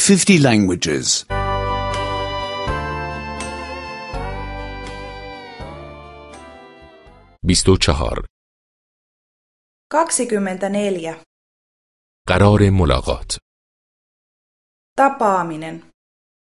50 languages. 24. 24. قرار ملاقات. Tapaaminen.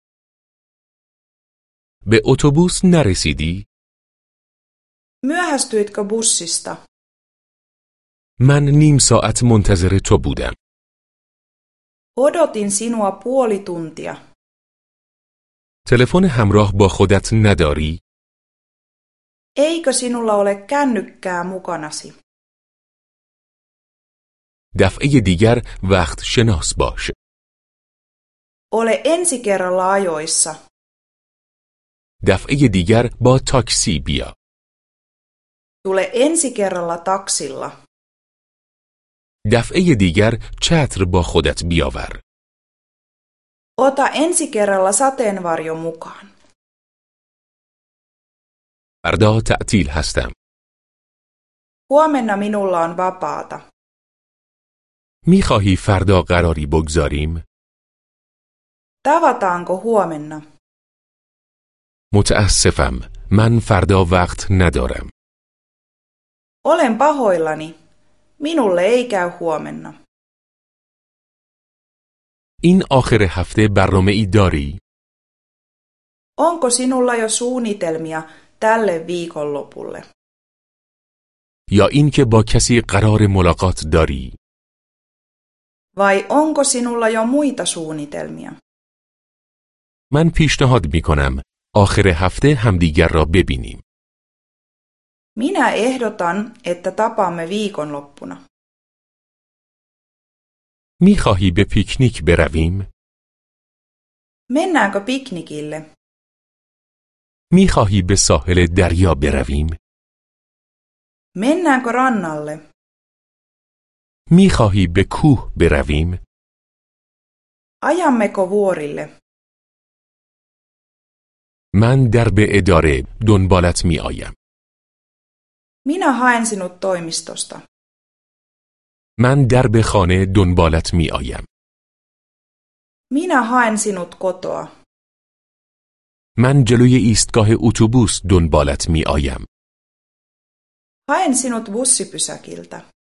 به اتوبوس نرسیدی؟ Myöhästyitkö bussista? من نیم ساعت منتظر تو بودم. Odotin sinua puoli tuntia. تلفن همراه با خودت نداری؟ Eikö sinulla ole kännykkää mukanasi? دفعه دیگر وقت شناس باش. Ole ensi kerralla ajoissa. دفعه دیگر با تاکسی بیا. Tule ensi kerralla taksilla. دفعه دیگر چتر با خودت بیاور. Ota ensi kerralla sateenvarjo mukaan. فردا تعطیل هستم. Huomenna minulla on vapaata. میخواهی فردا قراری بگذاریم؟ Tavataanko huomenna? متاسفم. من فردا وقت ندارم. Olen pahoillani. Minulle ei käy huomenna. این آخر هفته برنامه‌ای داری؟ Onko sinulla jo suunnitelmia tälle viikonlopulle? یا اینکه با کسی قرار ملاقات داری؟ Vai onko sinulla jo muita suunnitelmia? من پیشنهاد می‌کنم آخر هفته همدیگر را ببینیم. Minä ehdotan, että tapaamme viikonloppuna. میخواهی به پیکنیک برویم؟ Mennäänkö piknikille? میخواهی به ساحل دریا برویم؟ Mennäänkö rannalle? میخواهی به کوه برویم؟ Ajammeko vuorille? من درب اداره دنبالت میآیم. Minä haen sinut toimistosta. من درب خانه دنبالت میآیم. Minä haen sinut kotoa. من جلوی ایستگاه اتوبوس دنبالت میآیم. Haen sinut bussipysäkiltä.